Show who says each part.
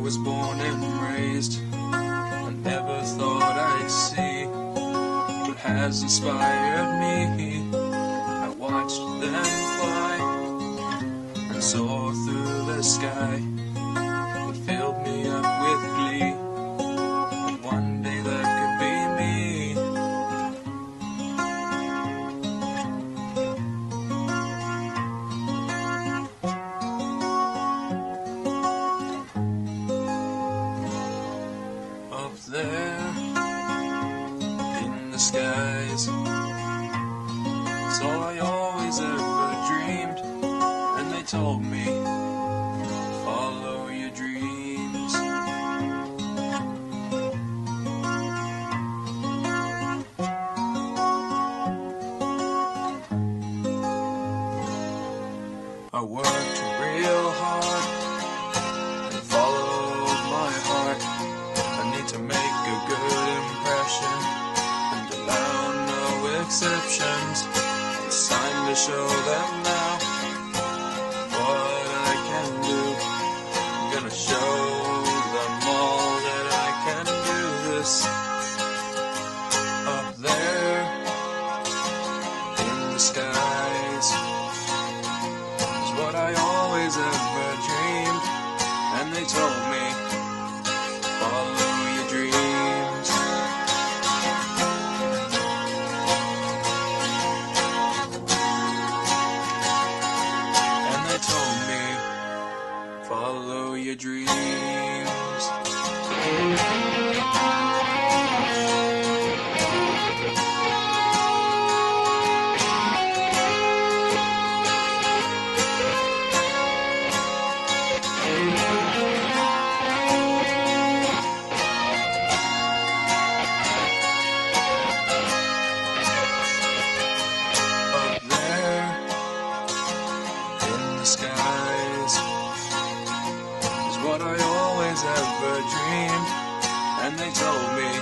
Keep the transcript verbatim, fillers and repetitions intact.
Speaker 1: was born and raised, I never thought I'd see what has inspired me. I watched them fly and soar through the sky. It filled me up with glee, and one day that could be me. Up there in the skies, it's all I always ever dreamed. And they told me, follow your dreams. I worked real hard and followed my heart. I need to make a good impression and allow no exceptions. It's time to show them now what I can do. I'm gonna show them all that I can do this. Up there in the skies is what I always ever dreamed. And they told me, follow your dreams. And they told me, follow your dreams. Up there in the skies is what I always ever dreamed. And they told me,